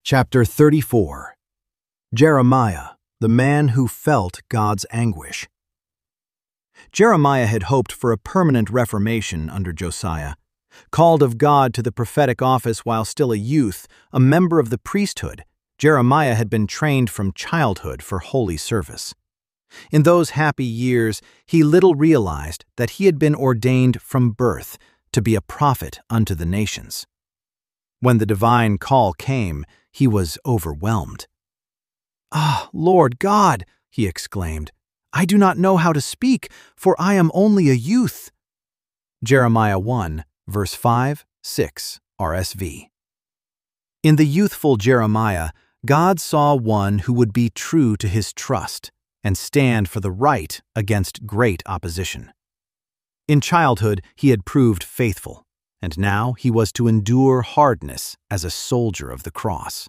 Chapter 34. Jeremiah, the man who felt God's anguish. Jeremiah had hoped for a permanent reformation under Josiah. Called of God to the prophetic office while still a youth, a member of the priesthood, Jeremiah had been trained from childhood for holy service. In those happy years, he little realized that he had been ordained from birth to be a prophet unto the nations. When the divine call came, he was overwhelmed. "Ah, Lord God," he exclaimed, "I do not know how to speak, for I am only a youth." Jeremiah 1, verse 5, 6, RSV. In the youthful Jeremiah, God saw one who would be true to his trust and stand for the right against great opposition. In childhood, he had proved faithful, and now he was to endure hardness as a soldier of the cross.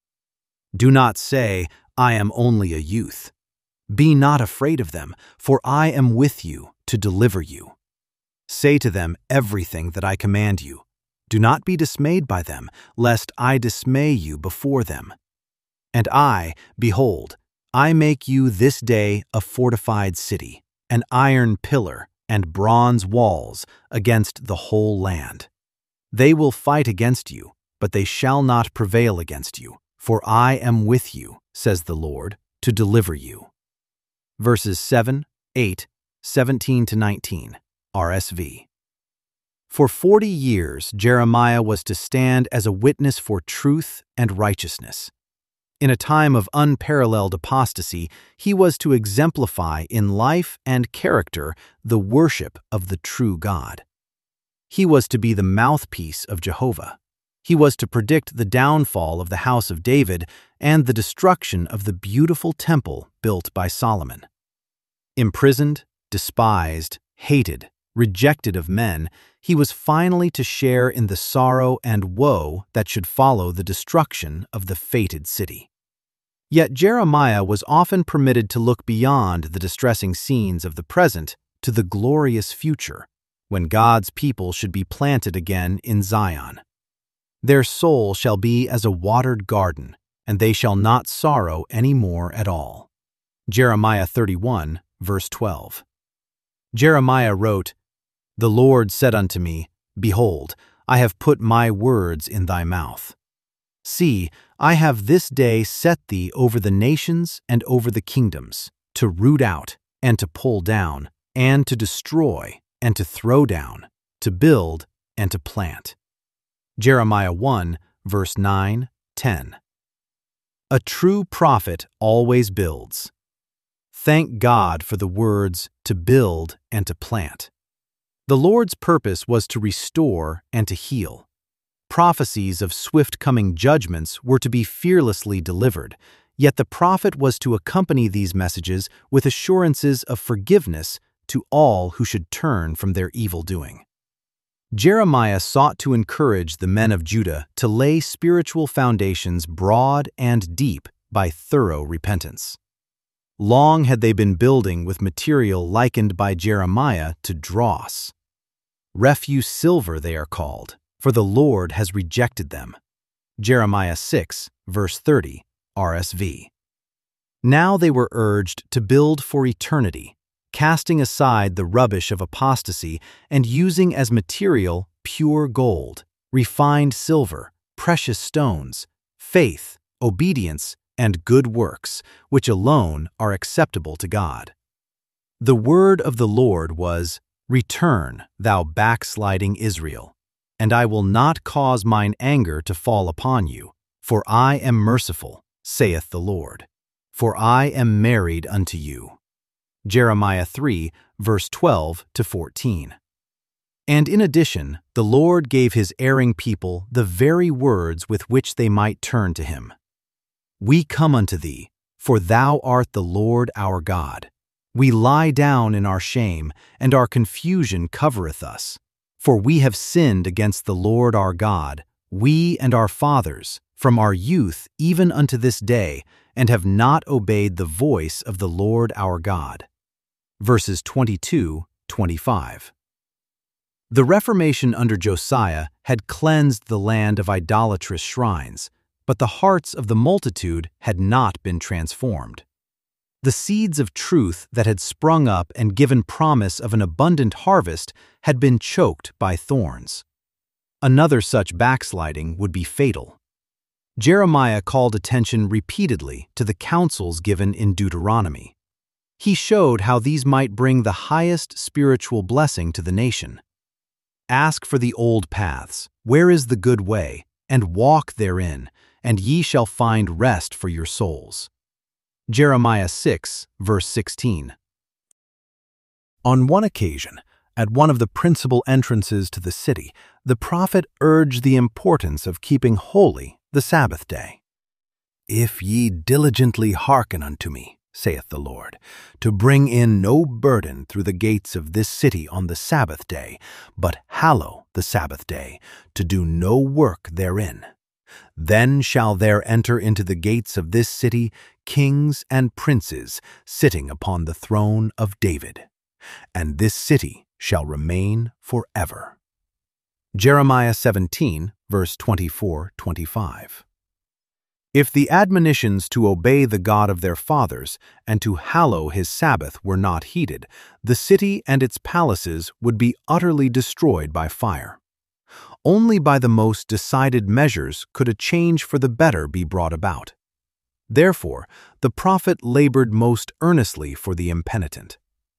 Do not say, "I am only a youth." Be not afraid of them, for I am with you to deliver you. Say to them everything that I command you. Do not be dismayed by them, lest I dismay you before them. And I, behold, I make you this day a fortified city, an iron pillar and bronze walls against the whole land. They will fight against you, but they shall not prevail against you, for I am with you, says the Lord, to deliver you. Verses 7, 8, 17-19, RSV. For 40 years, Jeremiah was to stand as a witness for truth and righteousness. In a time of unparalleled apostasy, he was to exemplify in life and character the worship of the true God. He was to be the mouthpiece of Jehovah. He was to predict the downfall of the house of David and the destruction of the beautiful temple built by Solomon. Imprisoned, despised, hated, rejected of men, he was finally to share in the sorrow and woe that should follow the destruction of the fated city. Yet Jeremiah was often permitted to look beyond the distressing scenes of the present to the glorious future, when God's people should be planted again in Zion. Their soul shall be as a watered garden, and they shall not sorrow any more at all. Jeremiah 31, verse 12. Jeremiah wrote, "The Lord said unto me, Behold, I have put my words in thy mouth. See, I have this day set thee over the nations and over the kingdoms, to root out, and to pull down, and to destroy, and to throw down, to build, and to plant." Jeremiah 1, verse 9, 10. A true prophet always builds. Thank God for the words to build and to plant. The Lord's purpose was to restore and to heal. Prophecies of swift coming judgments were to be fearlessly delivered, yet the prophet was to accompany these messages with assurances of forgiveness to all who should turn from their evil doing. Jeremiah sought to encourage the men of Judah to lay spiritual foundations broad and deep by thorough repentance. Long had they been building with material likened by Jeremiah to dross. Refuse silver they are called, for the Lord has rejected them. Jeremiah 6, verse 30, RSV. Now they were urged to build for eternity, casting aside the rubbish of apostasy and using as material pure gold, refined silver, precious stones, faith, obedience, and good works, which alone are acceptable to God. The word of the Lord was, "Return, thou backsliding Israel, and I will not cause mine anger to fall upon you, for I am merciful, saith the Lord, for I am married unto you." Jeremiah 3, verse 12-14. And in addition, the Lord gave his erring people the very words with which they might turn to him. "We come unto thee, for thou art the Lord our God. We lie down in our shame, and our confusion covereth us. For we have sinned against the Lord our God, we and our fathers, from our youth even unto this day, and have not obeyed the voice of the Lord our God." Verses 22-25. The Reformation under Josiah had cleansed the land of idolatrous shrines, but the hearts of the multitude had not been transformed. The seeds of truth that had sprung up and given promise of an abundant harvest had been choked by thorns. Another such backsliding would be fatal. Jeremiah called attention repeatedly to the counsels given in Deuteronomy. He showed how these might bring the highest spiritual blessing to the nation. Ask for the old paths, where is the good way, and walk therein, and ye shall find rest for your souls. Jeremiah 6, verse 16. On one occasion, at one of the principal entrances to the city, the prophet urged the importance of keeping holy the Sabbath day. If ye diligently hearken unto me, saith the Lord, to bring in no burden through the gates of this city on the Sabbath day, but hallow the Sabbath day, to do no work therein, then shall there enter into the gates of this city kings and princes sitting upon the throne of David, and this city shall remain forever. Jeremiah 17, verse 24-25. If the admonitions to obey the God of their fathers and to hallow his Sabbath were not heeded, the city and its palaces would be utterly destroyed by fire. Only by the most decided measures could a change for the better be brought about. Therefore, the prophet labored most earnestly for the impenitent.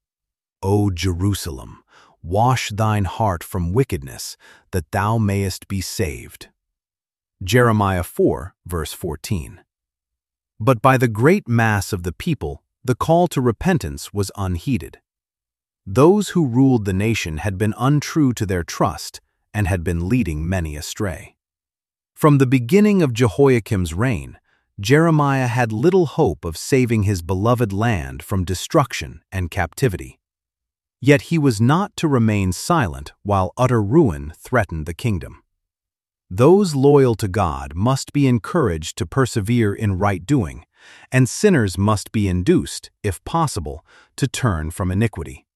O Jerusalem, wash thine heart from wickedness, that thou mayest be saved. Jeremiah 4, verse 14. But by the great mass of the people, the call to repentance was unheeded. Those who ruled the nation had been untrue to their trust and had been leading many astray. From the beginning of Jehoiakim's reign, Jeremiah had little hope of saving his beloved land from destruction and captivity. Yet he was not to remain silent while utter ruin threatened the kingdom. Those loyal to God must be encouraged to persevere in right doing, and sinners must be induced, if possible, to turn from iniquity.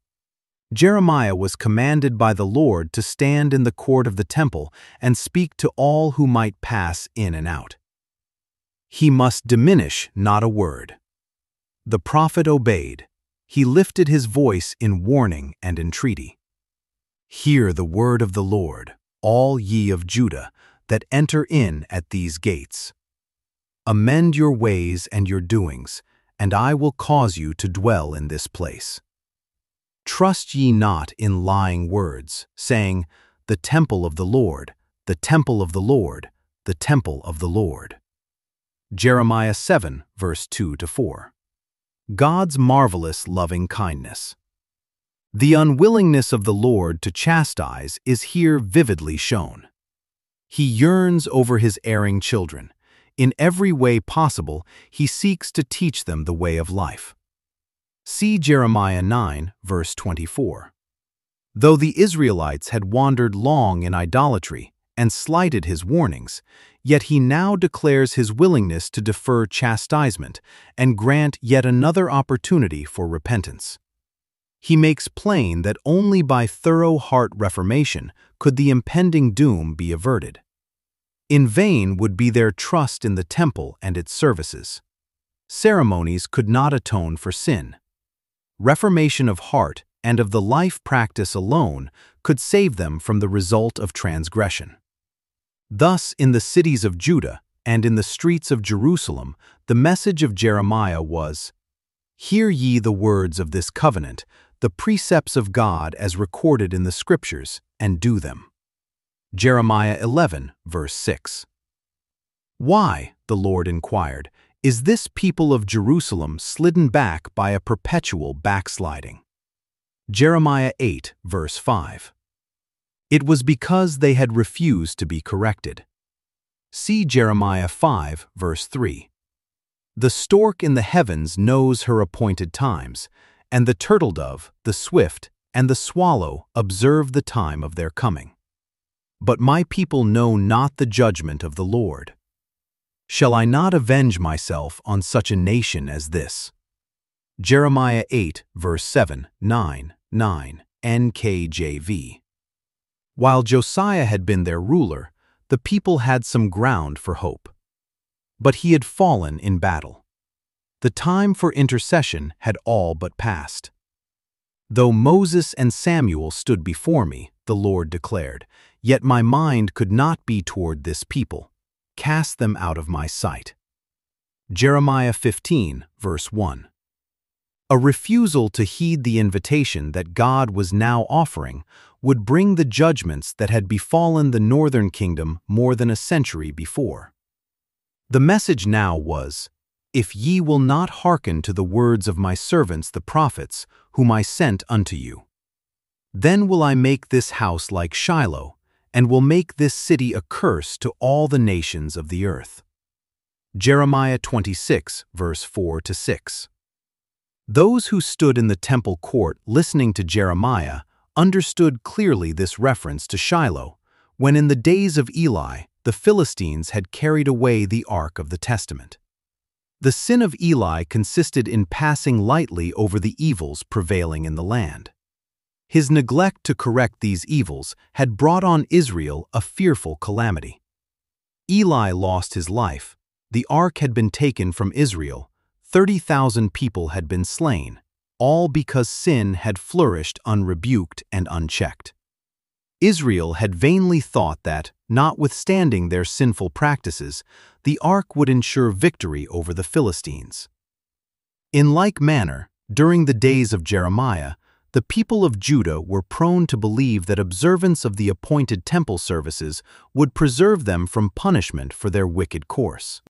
Jeremiah was commanded by the Lord to stand in the court of the temple and speak to all who might pass in and out. He must diminish not a word. The prophet obeyed. He lifted his voice in warning and entreaty. Hear the word of the Lord, all ye of Judah, that enter in at these gates. Amend your ways and your doings, and I will cause you to dwell in this place. Trust ye not in lying words, saying, The temple of the Lord, the temple of the Lord, the temple of the Lord. Jeremiah 7, verse 2-4. God's marvelous loving kindness. The unwillingness of the Lord to chastise is here vividly shown. He yearns over his erring children. In every way possible, he seeks to teach them the way of life. See Jeremiah 9, verse 24. Though the Israelites had wandered long in idolatry and slighted his warnings, yet he now declares his willingness to defer chastisement and grant yet another opportunity for repentance. He makes plain that only by thorough heart reformation could the impending doom be averted. In vain would be their trust in the temple and its services. Ceremonies could not atone for sin. Reformation of heart and of the life practice alone could save them from the result of transgression. Thus, in the cities of Judah and in the streets of Jerusalem, the message of Jeremiah was, Hear ye the words of this covenant, the precepts of God as recorded in the Scriptures, and do them. Jeremiah 11, verse 6. Why, the Lord inquired, is this people of Jerusalem slidden back by a perpetual backsliding? Jeremiah 8, verse 5. It was because they had refused to be corrected. See Jeremiah 5, verse 3. The stork in the heavens knows her appointed times, and the turtle-dove, the swift, and the swallow observe the time of their coming. But my people know not the judgment of the Lord. Shall I not avenge myself on such a nation as this? Jeremiah 8, verse 7, 9, NKJV. While Josiah had been their ruler, the people had some ground for hope. but he had fallen in battle. The time for intercession had all but passed. Though Moses and Samuel stood before me, the Lord declared, yet my mind could not be toward this people. Cast them out of my sight. Jeremiah 15, verse 1. A refusal to heed the invitation that God was now offering would bring the judgments that had befallen the northern kingdom more than a century before. The message now was, "If ye will not hearken to the words of my servants the prophets, whom I sent unto you, then will I make this house like Shiloh, and will make this city a curse to all the nations of the earth." Jeremiah 26, verse 4-6. Those who stood in the temple court listening to Jeremiah understood clearly this reference to Shiloh, when in the days of Eli, the Philistines had carried away the Ark of the Testament. The sin of Eli consisted in passing lightly over the evils prevailing in the land. His neglect to correct these evils had brought on Israel a fearful calamity. Eli lost his life, the ark had been taken from Israel, 30,000 people had been slain, all because sin had flourished unrebuked and unchecked. Israel had vainly thought that, notwithstanding their sinful practices, the ark would ensure victory over the Philistines. In like manner, during the days of Jeremiah, the people of Judah were prone to believe that observance of the appointed temple services would preserve them from punishment for their wicked course.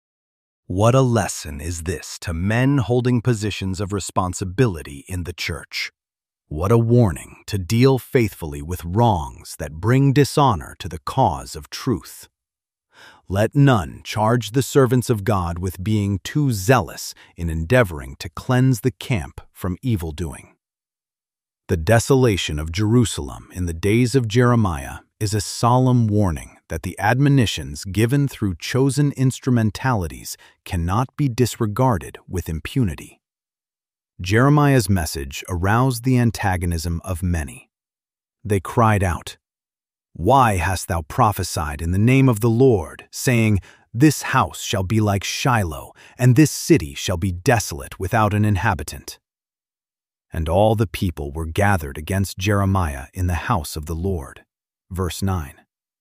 What a lesson is this to men holding positions of responsibility in the church! What a warning to deal faithfully with wrongs that bring dishonor to the cause of truth. Let none charge the servants of God with being too zealous in endeavoring to cleanse the camp from evildoing. The desolation of Jerusalem in the days of Jeremiah is a solemn warning that the admonitions given through chosen instrumentalities cannot be disregarded with impunity. Jeremiah's message aroused the antagonism of many. They cried out, "Why hast thou prophesied in the name of the Lord, saying, This house shall be like Shiloh, and this city shall be desolate without an inhabitant?" And all the people were gathered against Jeremiah in the house of the Lord. Verse 9.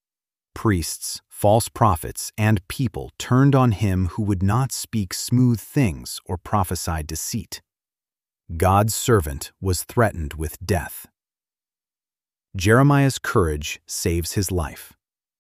Priests, false prophets, and people turned on him who would not speak smooth things or prophesy deceit. God's servant was threatened with death. Jeremiah's courage saves his life.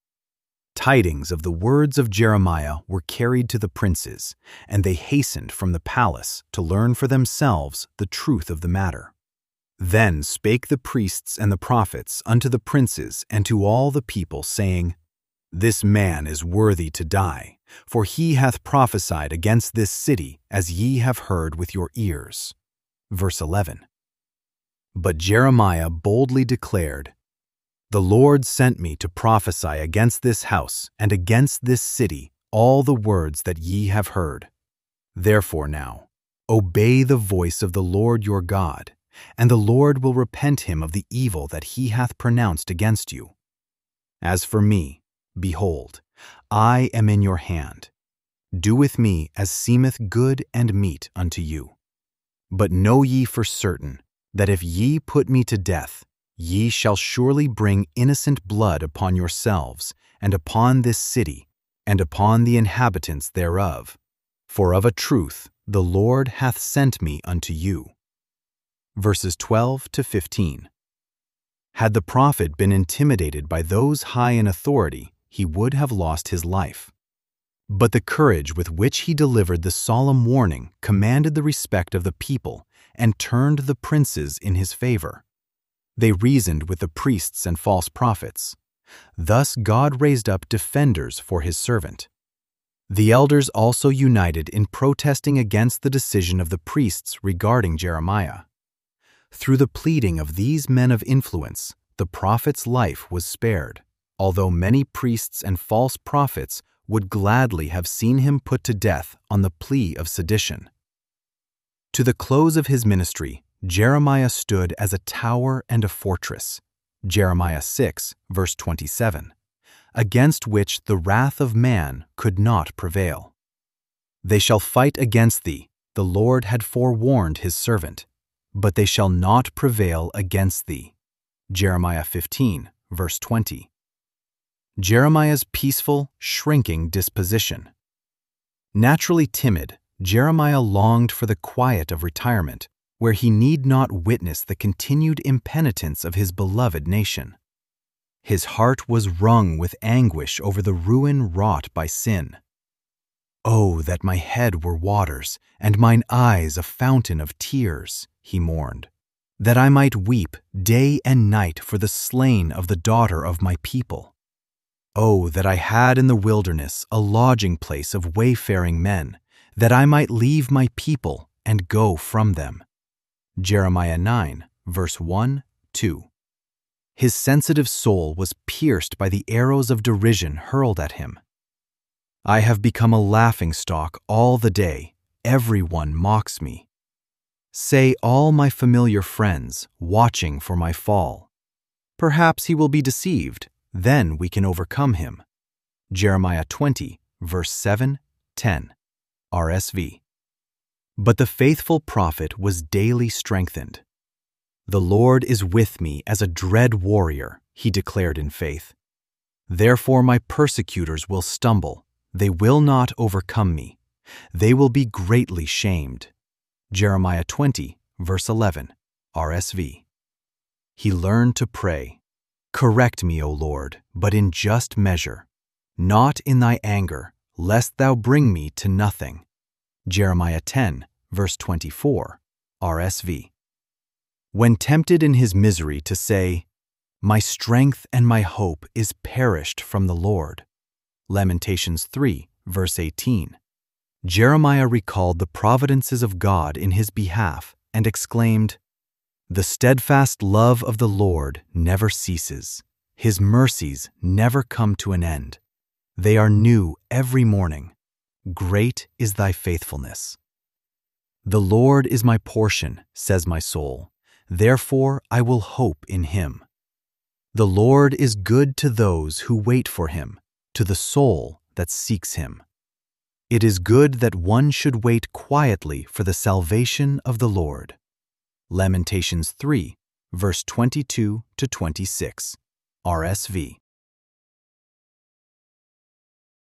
Tidings of the words of Jeremiah were carried to the princes, and they hastened from the palace to learn for themselves the truth of the matter. Then spake the priests and the prophets unto the princes and to all the people, saying, This man is worthy to die, for he hath prophesied against this city, as ye have heard with your ears. Verse 11. But Jeremiah boldly declared, The Lord sent me to prophesy against this house and against this city all the words that ye have heard. Therefore now, obey the voice of the Lord your God, and the Lord will repent him of the evil that he hath pronounced against you. As for me, behold, I am in your hand. Do with me as seemeth good and meet unto you. But know ye for certain, that if ye put me to death, ye shall surely bring innocent blood upon yourselves, and upon this city, and upon the inhabitants thereof. For of a truth the Lord hath sent me unto you. Verses 12-15. Had the prophet been intimidated by those high in authority, he would have lost his life. But the courage with which he delivered the solemn warning commanded the respect of the people and turned the princes in his favor. They reasoned with the priests and false prophets. Thus God raised up defenders for his servant. The elders also united in protesting against the decision of the priests regarding Jeremiah. Through the pleading of these men of influence, the prophet's life was spared, although many priests and false prophets would gladly have seen him put to death on the plea of sedition. To the close of his ministry, Jeremiah stood as a tower and a fortress, Jeremiah 6, verse 27, against which the wrath of man could not prevail. They shall fight against thee, the Lord had forewarned his servant, but they shall not prevail against thee. Jeremiah 15, verse 20. Jeremiah's peaceful, shrinking disposition. Naturally timid, Jeremiah longed for the quiet of retirement, where he need not witness the continued impenitence of his beloved nation. His heart was wrung with anguish over the ruin wrought by sin. "Oh, that my head were waters, and mine eyes a fountain of tears," he mourned, "that I might weep day and night for the slain of the daughter of my people. Oh, that I had in the wilderness a lodging place of wayfaring men, that I might leave my people and go from them." Jeremiah 9, verse 1, 2. His sensitive soul was pierced by the arrows of derision hurled at him. "I have become a laughingstock all the day, everyone mocks me. Say all my familiar friends, watching for my fall. Perhaps he will be deceived, then we can overcome him." Jeremiah 20, verse 7, 10, RSV. But the faithful prophet was daily strengthened. "The Lord is with me as a dread warrior," he declared in faith. "Therefore my persecutors will stumble. They will not overcome me. They will be greatly shamed." Jeremiah 20, verse 11, RSV. He learned to pray, "Correct me, O Lord, but in just measure, not in thy anger, lest thou bring me to nothing." Jeremiah 10, verse 24, RSV. When tempted in his misery to say, "My strength and my hope is perished from the Lord," Lamentations 3, verse 18, Jeremiah recalled the providences of God in his behalf and exclaimed, "The steadfast love of the Lord never ceases. His mercies never come to an end. They are new every morning. Great is thy faithfulness." "The Lord is my portion," says my soul. "Therefore I will hope in him." The Lord is good to those who wait for him, to the soul that seeks him. It is good that one should wait quietly for the salvation of the Lord. Lamentations 3, verse 22 to 26, RSV.